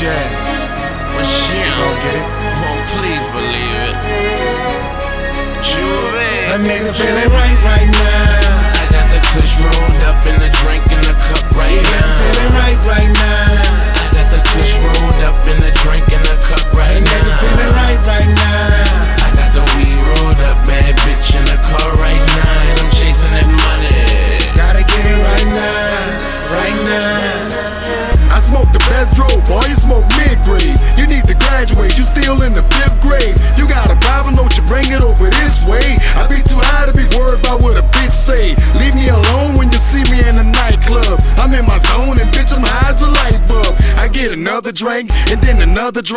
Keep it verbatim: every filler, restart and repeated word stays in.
Jay. Well, shit, You gon' get it? oh, please believe it. Juve. A nigga feeling right right now. I got the kush rolled up in the drink in the cup right Yeah, now. I'm feeling right right now. I got the kush rolled up in the drink in the cup right A now. nigga feeling right right now. I got the weed rolled up, bad bitch in the car right now, and I'm chasing that money. Gotta get it right now, right now. I smoke the best dro, boy, you smoke mid-grade. You need to graduate, you still in the fifth grade. You got a problem, don't you bring it over this way. I be too high to be worried about what a bitch say. Leave me alone when you see me in the nightclub. I'm in my zone and bitch, I'm high as a light bulb. I get another drink and then another drink.